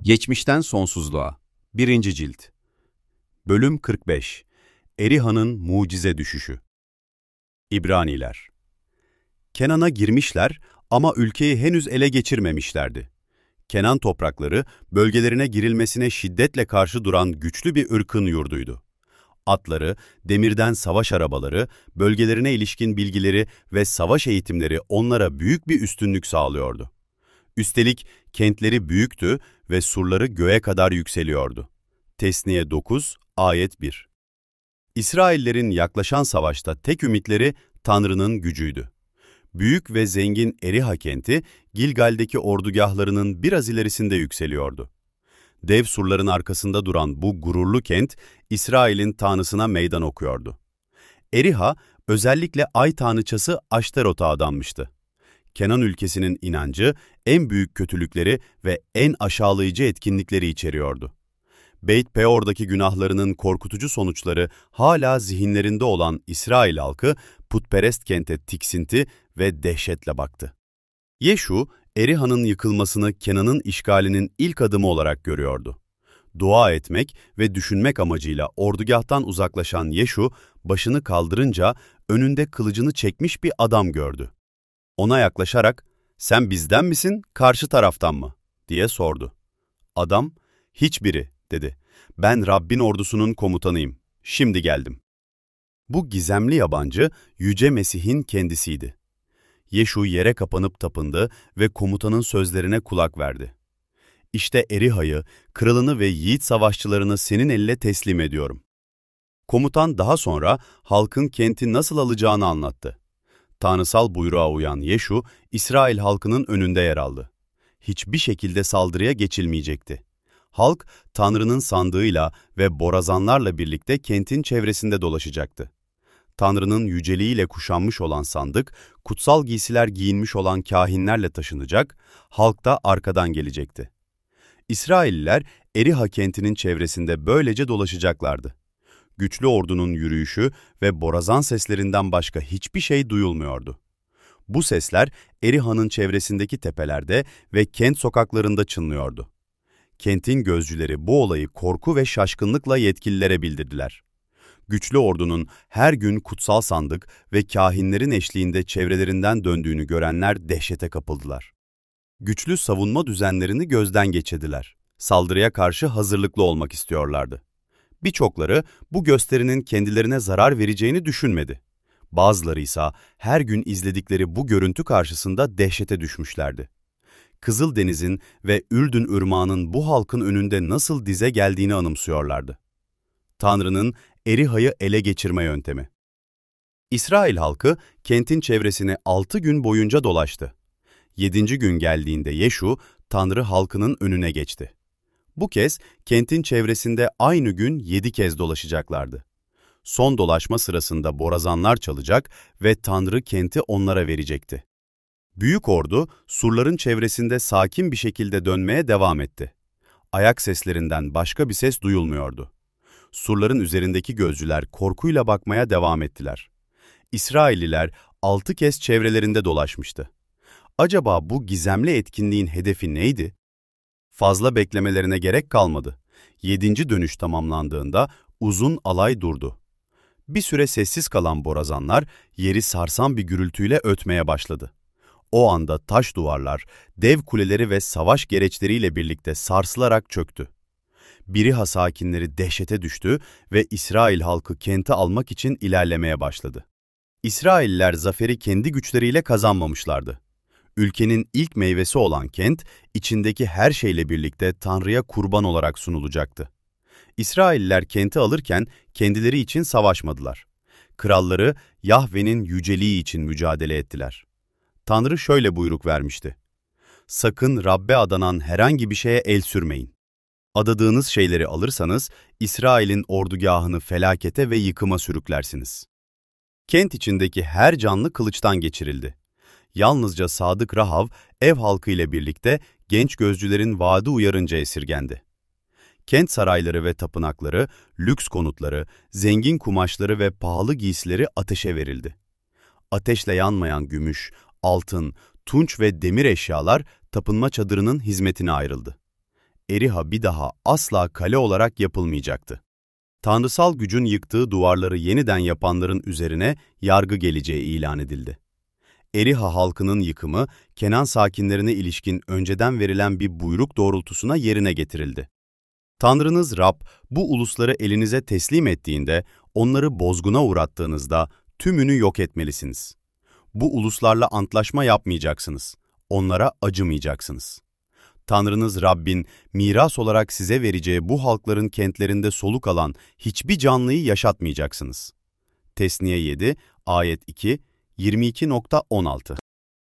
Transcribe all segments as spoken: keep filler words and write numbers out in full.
Geçmişten Sonsuzluğa birinci. Cilt Bölüm kırk beş Eriha'nın Mucize Düşüşü. İbraniler Kenan'a girmişler ama ülkeyi henüz ele geçirmemişlerdi. Kenan toprakları, bölgelerine girilmesine şiddetle karşı duran güçlü bir ırkın yurduydu. Atları, demirden savaş arabaları, bölgelerine ilişkin bilgileri ve savaş eğitimleri onlara büyük bir üstünlük sağlıyordu. Üstelik kentleri büyüktü ve surları göğe kadar yükseliyordu. Tesniye dokuz, ayet bir. İsraillerin yaklaşan savaşta tek ümitleri Tanrı'nın gücüydü. Büyük ve zengin Eriha kenti, Gilgal'deki ordugahlarının biraz ilerisinde yükseliyordu. Dev surların arkasında duran bu gururlu kent, İsrail'in tanrısına meydan okuyordu. Eriha, özellikle ay tanrıçası Aşterot'a adanmıştı. Kenan ülkesinin inancı, en büyük kötülükleri ve en aşağılayıcı etkinlikleri içeriyordu. Beyt Peor'daki günahlarının korkutucu sonuçları hala zihinlerinde olan İsrail halkı, putperest kente tiksinti ve dehşetle baktı. Yeşu, Eriha'nın yıkılmasını Kenan'ın işgalinin ilk adımı olarak görüyordu. Dua etmek ve düşünmek amacıyla ordugahtan uzaklaşan Yeşu, başını kaldırınca önünde kılıcını çekmiş bir adam gördü. Ona yaklaşarak, "Sen bizden misin, karşı taraftan mı?" diye sordu. Adam, "Hiçbiri," dedi. "Ben Rabbin ordusunun komutanıyım. Şimdi geldim." Bu gizemli yabancı, Yüce Mesih'in kendisiydi. Yeşu yere kapanıp tapındı ve komutanın sözlerine kulak verdi. "İşte Eriha'yı, kralını ve yiğit savaşçılarını senin eline teslim ediyorum." Komutan daha sonra halkın kenti nasıl alacağını anlattı. Tanrısal buyruğa uyan Yeşu, İsrail halkının önünde yer aldı. Hiçbir şekilde saldırıya geçilmeyecekti. Halk, Tanrı'nın sandığıyla ve borazanlarla birlikte kentin çevresinde dolaşacaktı. Tanrı'nın yüceliğiyle kuşanmış olan sandık, kutsal giysiler giyinmiş olan kâhinlerle taşınacak, halk da arkadan gelecekti. İsrailliler, Eriha kentinin çevresinde böylece dolaşacaklardı. Güçlü ordunun yürüyüşü ve borazan seslerinden başka hiçbir şey duyulmuyordu. Bu sesler Eriha'nın çevresindeki tepelerde ve kent sokaklarında çınlıyordu. Kentin gözcüleri bu olayı korku ve şaşkınlıkla yetkililere bildirdiler. Güçlü ordunun her gün kutsal sandık ve kâhinlerin eşliğinde çevrelerinden döndüğünü görenler dehşete kapıldılar. Güçlü savunma düzenlerini gözden geçirdiler. Saldırıya karşı hazırlıklı olmak istiyorlardı. Birçokları bu gösterinin kendilerine zarar vereceğini düşünmedi. Bazıları ise her gün izledikleri bu görüntü karşısında dehşete düşmüşlerdi. Kızıldeniz'in ve Ürdün Irmağı'nın bu halkın önünde nasıl dize geldiğini anımsıyorlardı. Tanrı'nın Eriha'yı ele geçirme yöntemi. İsrail halkı kentin çevresini altı gün boyunca dolaştı. Yedinci gün geldiğinde Yeşu, Tanrı halkının önüne geçti. Bu kez kentin çevresinde aynı gün yedi kez dolaşacaklardı. Son dolaşma sırasında borazanlar çalacak ve Tanrı kenti onlara verecekti. Büyük ordu surların çevresinde sakin bir şekilde dönmeye devam etti. Ayak seslerinden başka bir ses duyulmuyordu. Surların üzerindeki gözcüler korkuyla bakmaya devam ettiler. İsrailliler altı kez çevrelerinde dolaşmıştı. Acaba bu gizemli etkinliğin hedefi neydi? Fazla beklemelerine gerek kalmadı. Yedinci dönüş tamamlandığında uzun alay durdu. Bir süre sessiz kalan borazanlar yeri sarsan bir gürültüyle ötmeye başladı. O anda taş duvarlar, dev kuleleri ve savaş gereçleriyle birlikte sarsılarak çöktü. Biriha sakinleri dehşete düştü ve İsrail halkı kenti almak için ilerlemeye başladı. İsrailliler zaferi kendi güçleriyle kazanmamışlardı. Ülkenin ilk meyvesi olan kent, içindeki her şeyle birlikte Tanrı'ya kurban olarak sunulacaktı. İsrailliler kenti alırken kendileri için savaşmadılar. Kralları Yahve'nin yüceliği için mücadele ettiler. Tanrı şöyle buyruk vermişti: "Sakın Rabbe adanan herhangi bir şeye el sürmeyin. Adadığınız şeyleri alırsanız İsrail'in ordugahını felakete ve yıkıma sürüklersiniz." Kent içindeki her canlı kılıçtan geçirildi. Yalnızca sadık Rahav, ev halkı ile birlikte genç gözcülerin vaadi uyarınca esirgendi. Kent sarayları ve tapınakları, lüks konutları, zengin kumaşları ve pahalı giysileri ateşe verildi. Ateşle yanmayan gümüş, altın, tunç ve demir eşyalar tapınma çadırının hizmetine ayrıldı. Eriha bir daha asla kale olarak yapılmayacaktı. Tanrısal gücün yıktığı duvarları yeniden yapanların üzerine yargı geleceği ilan edildi. Eriha halkının yıkımı, Kenan sakinlerine ilişkin önceden verilen bir buyruk doğrultusuna yerine getirildi. Tanrınız Rab, bu ulusları elinize teslim ettiğinde, onları bozguna uğrattığınızda tümünü yok etmelisiniz. Bu uluslarla antlaşma yapmayacaksınız, onlara acımayacaksınız. Tanrınız Rabbin miras olarak size vereceği bu halkların kentlerinde soluk alan hiçbir canlıyı yaşatmayacaksınız. Tesniye yedi, ayet iki, yirmi iki on altı.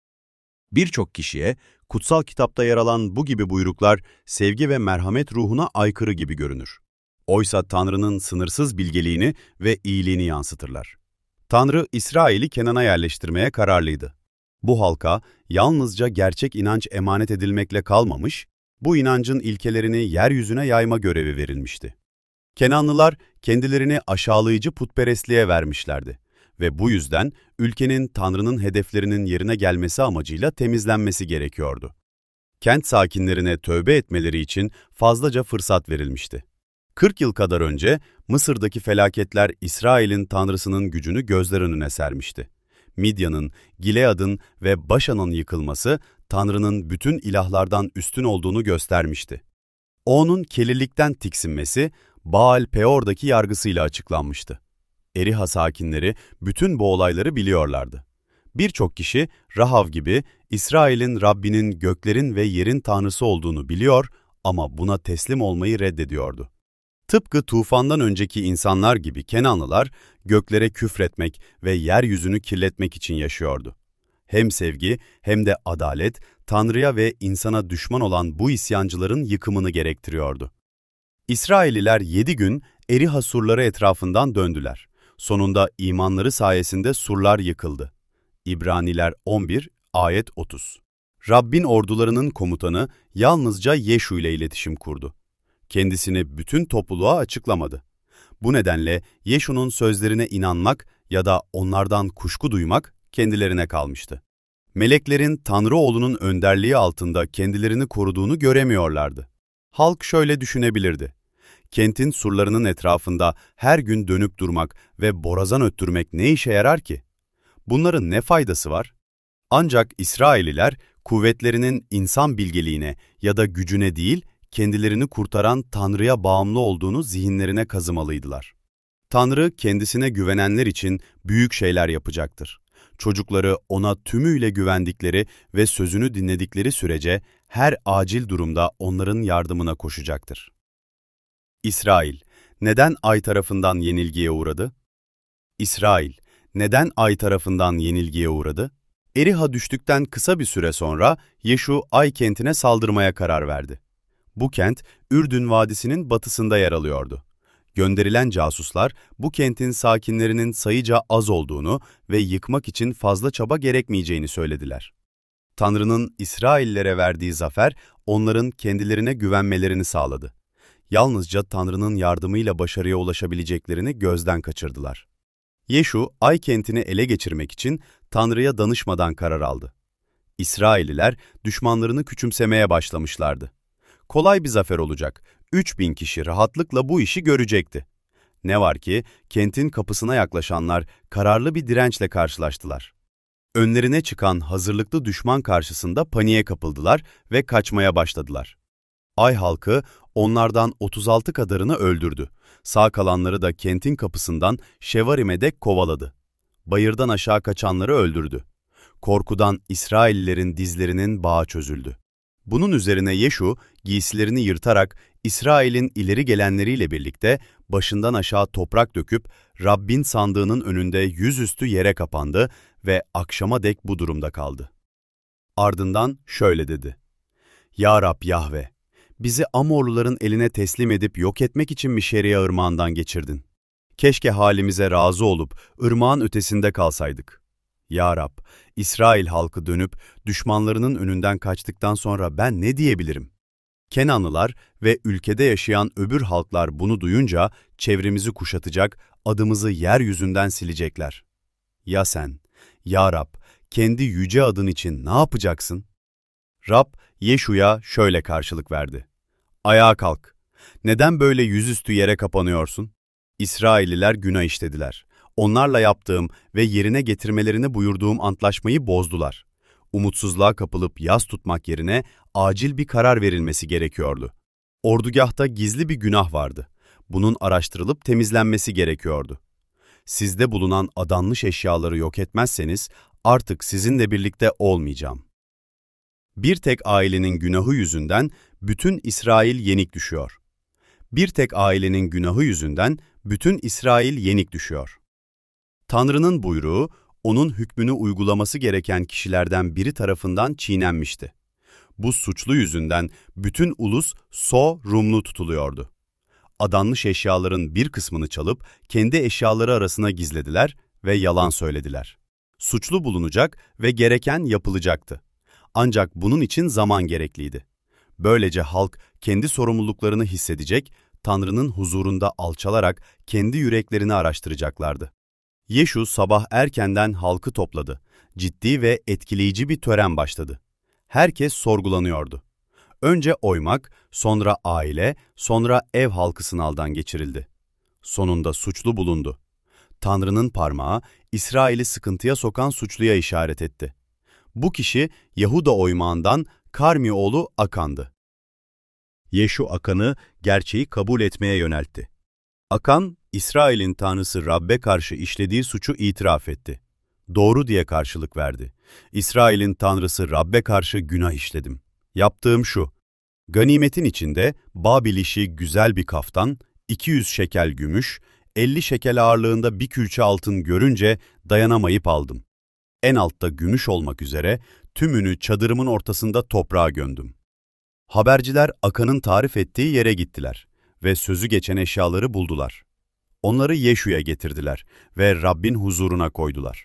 Birçok kişiye kutsal kitapta yer alan bu gibi buyruklar sevgi ve merhamet ruhuna aykırı gibi görünür. Oysa Tanrı'nın sınırsız bilgeliğini ve iyiliğini yansıtırlar. Tanrı İsrail'i Kenan'a yerleştirmeye kararlıydı. Bu halka yalnızca gerçek inanç emanet edilmekle kalmamış, bu inancın ilkelerini yeryüzüne yayma görevi verilmişti. Kenanlılar kendilerini aşağılayıcı putperestliğe vermişlerdi ve bu yüzden ülkenin Tanrı'nın hedeflerinin yerine gelmesi amacıyla temizlenmesi gerekiyordu. Kent sakinlerine tövbe etmeleri için fazlaca fırsat verilmişti. kırk yıl kadar önce Mısır'daki felaketler İsrail'in Tanrısının gücünü gözler önüne sermişti. Midyan'ın, Gilead'ın ve Başan'ın yıkılması, Tanrı'nın bütün ilahlardan üstün olduğunu göstermişti. O'nun kelilikten tiksinmesi, Baal Peor'daki yargısıyla açıklanmıştı. Eriha sakinleri bütün bu olayları biliyorlardı. Birçok kişi Rahav gibi İsrail'in Rabbinin göklerin ve yerin Tanrısı olduğunu biliyor ama buna teslim olmayı reddediyordu. Tıpkı tufandan önceki insanlar gibi Kenanlılar göklere küfretmek ve yeryüzünü kirletmek için yaşıyordu. Hem sevgi hem de adalet Tanrı'ya ve insana düşman olan bu isyancıların yıkımını gerektiriyordu. İsrailliler yedi gün Eriha surları etrafından döndüler. Sonunda imanları sayesinde surlar yıkıldı. İbraniler on bir, ayet otuz. Rabbin ordularının komutanı yalnızca Yeşu ile iletişim kurdu. Kendisini bütün topluluğa açıklamadı. Bu nedenle Yeşu'nun sözlerine inanmak ya da onlardan kuşku duymak kendilerine kalmıştı. Meleklerin Tanrı oğlunun önderliği altında kendilerini koruduğunu göremiyorlardı. Halk şöyle düşünebilirdi. Kentin surlarının etrafında her gün dönüp durmak ve borazan öttürmek ne işe yarar ki? Bunların ne faydası var? Ancak İsrailliler kuvvetlerinin insan bilgeliğine ya da gücüne değil, kendilerini kurtaran Tanrı'ya bağımlı olduğunu zihinlerine kazımalıydılar. Tanrı kendisine güvenenler için büyük şeyler yapacaktır. Çocukları ona tümüyle güvendikleri ve sözünü dinledikleri sürece her acil durumda onların yardımına koşacaktır. İsrail, neden Ay tarafından yenilgiye uğradı? İsrail, neden Ay tarafından yenilgiye uğradı? Eriha düştükten kısa bir süre sonra Yeşu Ay kentine saldırmaya karar verdi. Bu kent, Ürdün Vadisi'nin batısında yer alıyordu. Gönderilen casuslar, bu kentin sakinlerinin sayıca az olduğunu ve yıkmak için fazla çaba gerekmeyeceğini söylediler. Tanrı'nın İsraillere verdiği zafer, onların kendilerine güvenmelerini sağladı. Yalnızca Tanrı'nın yardımıyla başarıya ulaşabileceklerini gözden kaçırdılar. Yeşu, Ay kentini ele geçirmek için Tanrı'ya danışmadan karar aldı. İsrailliler düşmanlarını küçümsemeye başlamışlardı. Kolay bir zafer olacak, üç bin kişi rahatlıkla bu işi görecekti. Ne var ki kentin kapısına yaklaşanlar kararlı bir dirençle karşılaştılar. Önlerine çıkan hazırlıklı düşman karşısında paniğe kapıldılar ve kaçmaya başladılar. Ay halkı onlardan otuz altı kadarını öldürdü. Sağ kalanları da kentin kapısından Şevarim'e dek kovaladı. Bayırdan aşağı kaçanları öldürdü. Korkudan İsraillilerin dizlerinin bağı çözüldü. Bunun üzerine Yeşu giysilerini yırtarak İsrail'in ileri gelenleriyle birlikte başından aşağı toprak döküp Rabbin sandığının önünde yüzüstü yere kapandı ve akşama dek bu durumda kaldı. Ardından şöyle dedi: "Ya Rab Yahve, bizi Amorluların eline teslim edip yok etmek için mi Şeria ırmağından geçirdin? Keşke halimize razı olup ırmağın ötesinde kalsaydık. Ya Rab, İsrail halkı dönüp düşmanlarının önünden kaçtıktan sonra ben ne diyebilirim? Kenanlılar ve ülkede yaşayan öbür halklar bunu duyunca çevremizi kuşatacak, adımızı yeryüzünden silecekler. Ya sen, ya Rab, kendi yüce adın için ne yapacaksın?" Rab, Yeşu'ya şöyle karşılık verdi: Ayağa kalk. Neden böyle yüzüstü yere kapanıyorsun? İsrailliler günah işlediler. Onlarla yaptığım ve yerine getirmelerini buyurduğum antlaşmayı bozdular. Umutsuzluğa kapılıp yas tutmak yerine acil bir karar verilmesi gerekiyordu. Ordugahta gizli bir günah vardı. Bunun araştırılıp temizlenmesi gerekiyordu. Sizde bulunan adanmış eşyaları yok etmezseniz artık sizinle birlikte olmayacağım. Bir tek ailenin günahı yüzünden bütün İsrail yenik düşüyor. Bir tek ailenin günahı yüzünden bütün İsrail yenik düşüyor. Tanrı'nın buyruğu, onun hükmünü uygulaması gereken kişilerden biri tarafından çiğnenmişti. Bu suçlu yüzünden bütün ulus So Rumlu tutuluyordu. Adanmış eşyaların bir kısmını çalıp kendi eşyaları arasına gizlediler ve yalan söylediler. Suçlu bulunacak ve gereken yapılacaktı. Ancak bunun için zaman gerekliydi. Böylece halk kendi sorumluluklarını hissedecek, Tanrı'nın huzurunda alçalarak kendi yüreklerini araştıracaklardı. Yeşu sabah erkenden halkı topladı. Ciddi ve etkileyici bir tören başladı. Herkes sorgulanıyordu. Önce oymak, sonra aile, sonra ev halkı sınavdan geçirildi. Sonunda suçlu bulundu. Tanrı'nın parmağı İsrail'i sıkıntıya sokan suçluya işaret etti. Bu kişi Yahuda oymağından Karmi oğlu Akan'dı. Yeşu Akan'ı gerçeği kabul etmeye yöneltti. Akan, İsrail'in tanrısı Rab'be karşı işlediği suçu itiraf etti. Doğru diye karşılık verdi. İsrail'in tanrısı Rab'be karşı günah işledim. Yaptığım şu: ganimetin içinde Babil işi güzel bir kaftan, iki yüz şekel gümüş, elli şekel ağırlığında bir külçe altın görünce dayanamayıp aldım. En altta gümüş olmak üzere tümünü çadırımın ortasında toprağa gömdüm. Haberciler Akan'ın tarif ettiği yere gittiler ve sözü geçen eşyaları buldular. Onları Yeşu'ya getirdiler ve Rabbin huzuruna koydular.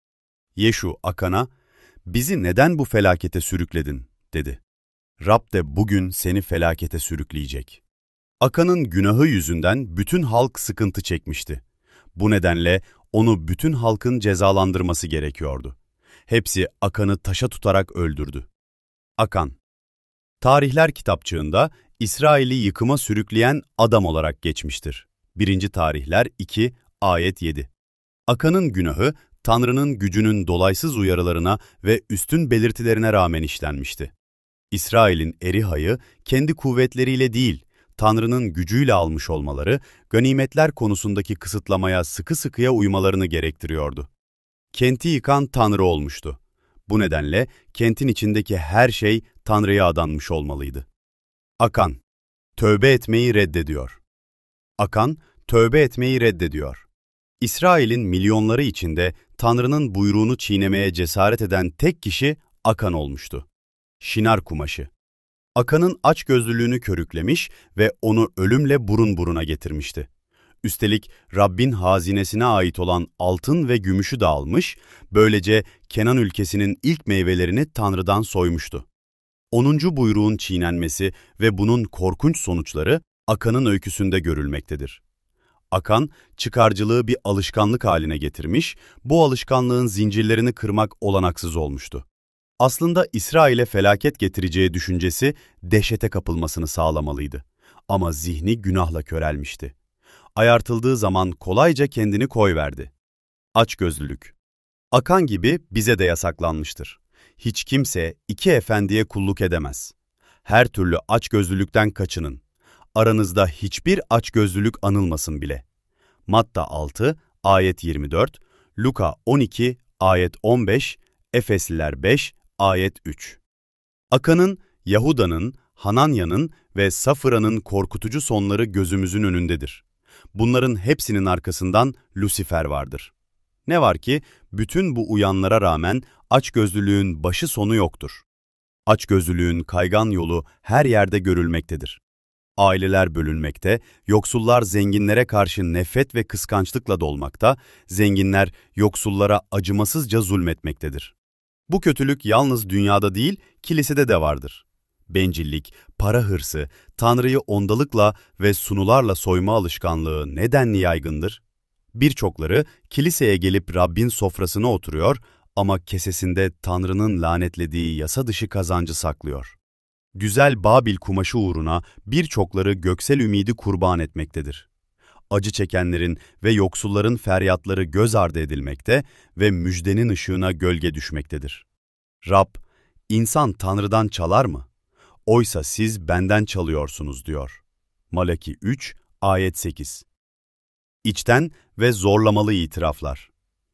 Yeşu Akan'a, "Bizi neden bu felakete sürükledin?" dedi. Rab de bugün seni felakete sürükleyecek. Akan'ın günahı yüzünden bütün halk sıkıntı çekmişti. Bu nedenle onu bütün halkın cezalandırması gerekiyordu. Hepsi Akan'ı taşa tutarak öldürdü. Akan, Tarihler kitapçığında İsrail'i yıkıma sürükleyen adam olarak geçmiştir. birinci Tarihler iki, ayet yedi. Akan'ın günahı, Tanrı'nın gücünün dolaysız uyarılarına ve üstün belirtilerine rağmen işlenmişti. İsrail'in Eriha'yı kendi kuvvetleriyle değil, Tanrı'nın gücüyle almış olmaları, ganimetler konusundaki kısıtlamaya sıkı sıkıya uymalarını gerektiriyordu. Kenti yıkan Tanrı olmuştu. Bu nedenle kentin içindeki her şey Tanrı'ya adanmış olmalıydı. Akan, tövbe etmeyi reddediyor. Akan, tövbe etmeyi reddediyor. İsrail'in milyonları içinde Tanrı'nın buyruğunu çiğnemeye cesaret eden tek kişi Akan olmuştu. Şinar kumaşı. Akan'ın açgözlülüğünü körüklemiş ve onu ölümle burun buruna getirmişti. Üstelik Rabbin hazinesine ait olan altın ve gümüşü de almış, böylece Kenan ülkesinin ilk meyvelerini Tanrı'dan soymuştu. Onuncu buyruğun çiğnenmesi ve bunun korkunç sonuçları Akan'ın öyküsünde görülmektedir. Akan, çıkarcılığı bir alışkanlık haline getirmiş, bu alışkanlığın zincirlerini kırmak olanaksız olmuştu. Aslında İsrail'e felaket getireceği düşüncesi dehşete kapılmasını sağlamalıydı. Ama zihni günahla körelmişti. Ayartıldığı zaman kolayca kendini koyverdi. Açgözlülük. Akan gibi bize de yasaklanmıştır. Hiç kimse iki efendiye kulluk edemez. Her türlü açgözlülükten kaçının. Aranızda hiçbir açgözlülük anılmasın bile. Matta altı, ayet yirmi dört, Luka on iki, ayet on beş, Efesliler beş, ayet üç. Akan'ın, Yahuda'nın, Hananya'nın ve Safıra'nın korkutucu sonları gözümüzün önündedir. Bunların hepsinin arkasından Lusifer vardır. Ne var ki bütün bu uyanlara rağmen açgözlülüğün başı sonu yoktur. Açgözlülüğün kaygan yolu her yerde görülmektedir. Aileler bölünmekte, yoksullar zenginlere karşı nefret ve kıskançlıkla dolmakta, zenginler yoksullara acımasızca zulmetmektedir. Bu kötülük yalnız dünyada değil, kilisede de vardır. Bencillik, para hırsı, Tanrı'yı ondalıkla ve sunularla soyma alışkanlığı nedenli yaygındır? Birçokları kiliseye gelip Rabbin sofrasına oturuyor ama kesesinde Tanrı'nın lanetlediği yasa dışı kazancı saklıyor. Güzel Babil kumaşı uğruna birçokları göksel ümidi kurban etmektedir. Acı çekenlerin ve yoksulların feryatları göz ardı edilmekte ve müjdenin ışığına gölge düşmektedir. Rab, insan Tanrı'dan çalar mı? Oysa siz benden çalıyorsunuz diyor. Malaki üç, ayet sekiz. İçten ve zorlamalı itiraflar.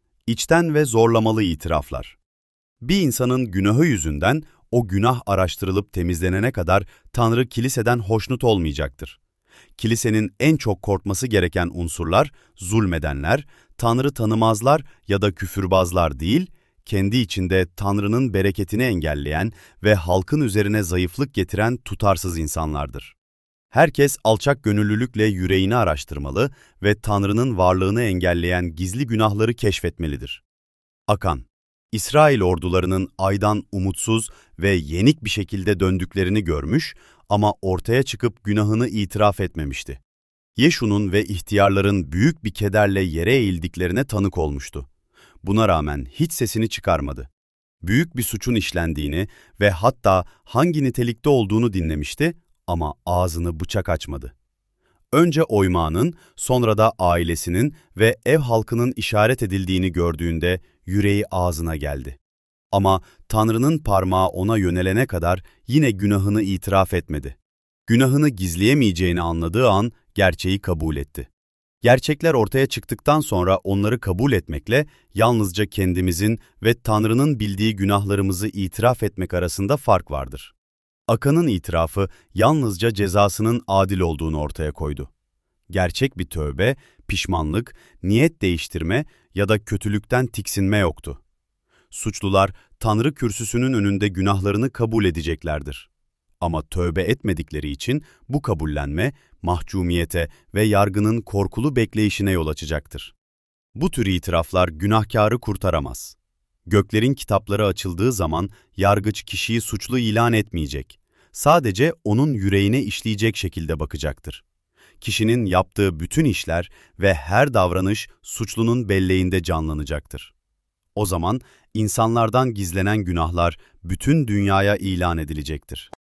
İçten ve zorlamalı itiraflar. Bir insanın günahı yüzünden o günah araştırılıp temizlenene kadar Tanrı kiliseden hoşnut olmayacaktır. Kilisenin en çok korkması gereken unsurlar, zulmedenler, Tanrı tanımazlar ya da küfürbazlar değil, kendi içinde Tanrı'nın bereketini engelleyen ve halkın üzerine zayıflık getiren tutarsız insanlardır. Herkes alçak gönüllülükle yüreğini araştırmalı ve Tanrı'nın varlığını engelleyen gizli günahları keşfetmelidir. Akan, İsrail ordularının aydan umutsuz ve yenik bir şekilde döndüklerini görmüş ama ortaya çıkıp günahını itiraf etmemişti. Yeşu'nun ve ihtiyarların büyük bir kederle yere eğildiklerine tanık olmuştu. Buna rağmen hiç sesini çıkarmadı. Büyük bir suçun işlendiğini ve hatta hangi nitelikte olduğunu dinlemişti ama ağzını bıçak açmadı. Önce oymağının, sonra da ailesinin ve ev halkının işaret edildiğini gördüğünde yüreği ağzına geldi. Ama Tanrı'nın parmağı ona yönelene kadar yine günahını itiraf etmedi. Günahını gizleyemeyeceğini anladığı an gerçeği kabul etti. Gerçekler ortaya çıktıktan sonra onları kabul etmekle yalnızca kendimizin ve Tanrı'nın bildiği günahlarımızı itiraf etmek arasında fark vardır. Akan'ın itirafı yalnızca cezasının adil olduğunu ortaya koydu. Gerçek bir tövbe, pişmanlık, niyet değiştirme ya da kötülükten tiksinme yoktu. Suçlular Tanrı kürsüsünün önünde günahlarını kabul edeceklerdir. Ama tövbe etmedikleri için bu kabullenme, mahcumiyete ve yargının korkulu bekleyişine yol açacaktır. Bu tür itiraflar günahkarı kurtaramaz. Göklerin kitapları açıldığı zaman yargıç kişiyi suçlu ilan etmeyecek. Sadece onun yüreğine işleyecek şekilde bakacaktır. Kişinin yaptığı bütün işler ve her davranış suçlunun belleğinde canlanacaktır. O zaman insanlardan gizlenen günahlar bütün dünyaya ilan edilecektir.